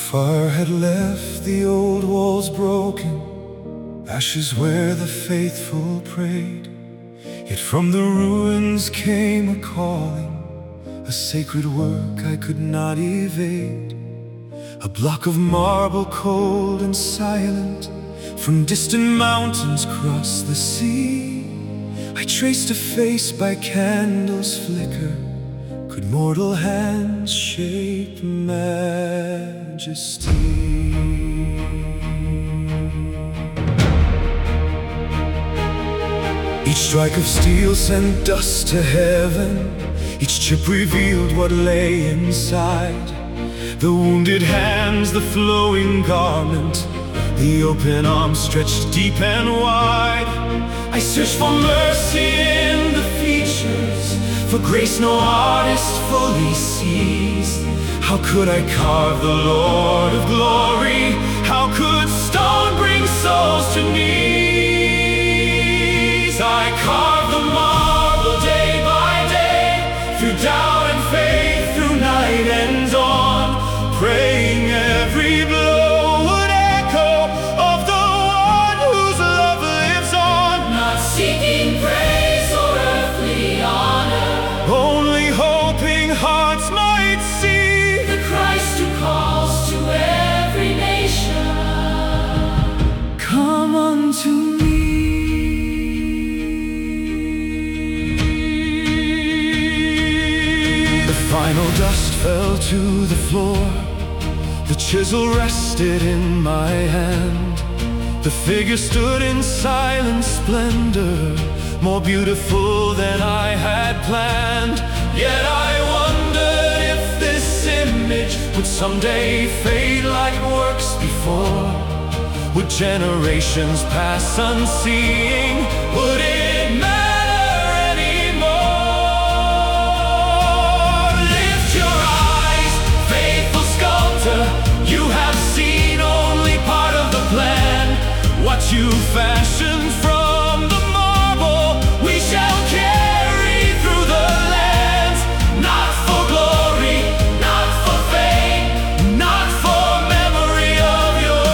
fire had left the old walls broken, ashes where the faithful prayed. Yet from the ruins came a calling, a sacred work I could not evade. A block of marble cold and silent, from distant mountains across the sea, I traced a face by candles' flicker. Could mortal hands shape majesty? Each strike of steel sent dust to heaven, each chip revealed what lay inside. The wounded hands, the flowing garment, the open arms stretched deep and wide. I searched for mercy in the features, for grace no artist fully sees. How could I carve the Lord of glory? How could stone bring souls to knees? I carved the marble day by day, through doubt and faith, through night and dawn, praying every blow would echo of the one whose love lives on. Not seeking praise or earthly honor, only hoping hearts might see the Christ who calls to every nation. Come unto me. The final dust fell to the floor, the chisel rested in my hand. The figure stood in silent splendor, more beautiful than I had planned. Yet I wondered if this image would someday fade like works before. Would generations pass unseeing? Would it matter anymore? Lift your eyes, faithful sculptor, you have seen only part of the plan. What you fashioned from the marble, we shall carry through the lands. Not for glory, not for fame, not for memory of your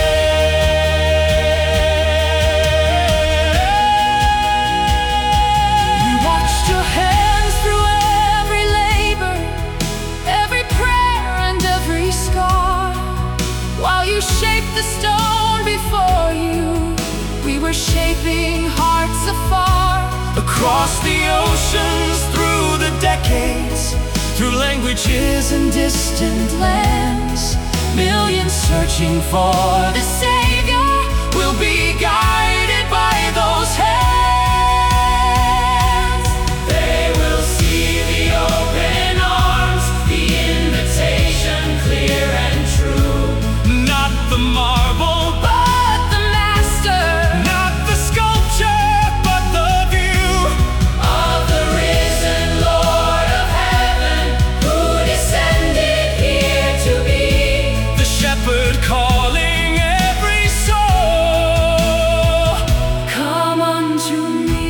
name. We watched your hands through every labor, every prayer and every scar. While you shaped the stone before you, we were shaping hearts afar. Across the oceans, through the decades, through languages and distant lands, millions searching for the Savior will be guided by those hands. They will see the open arms, the invitation clear and true. Not the marble, But the Master not the sculpture, but the view of the risen Lord of heaven, who descended here to be. the shepherd calling every soul. Come unto me.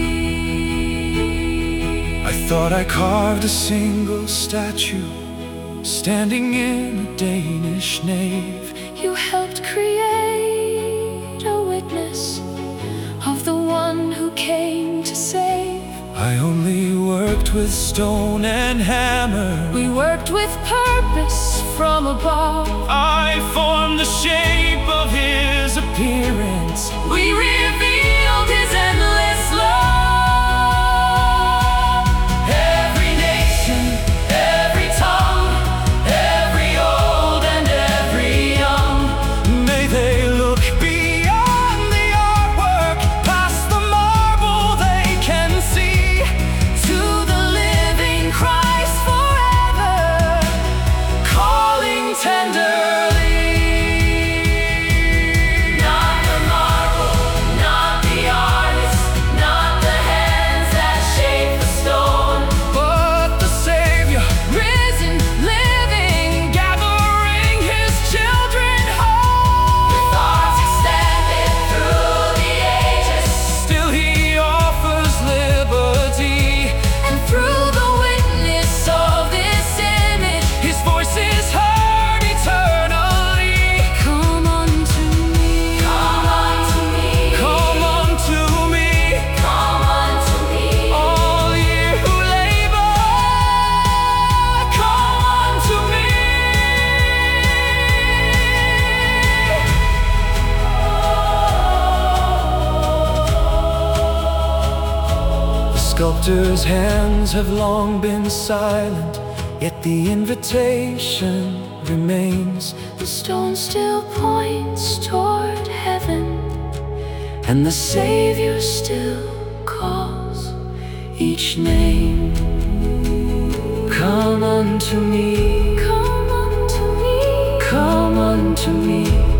I thought I carved a single statue, standing in a Danish nave. You helped create a witness of the one who came to save. I only worked with stone and hammer. We worked with purpose from above. I formed the shape of his appearance. We revealed his endless love. Every nation, every tongue, every old and every young, May they look beyond the artwork, past the marble they can see, to the living Christ forever, calling tenderly. Not the marble, not the artist, Master's hands have long been silent, yet the invitation remains. The stone still points toward heaven, And the Savior still calls each name. Come unto me, Come unto me, come unto me.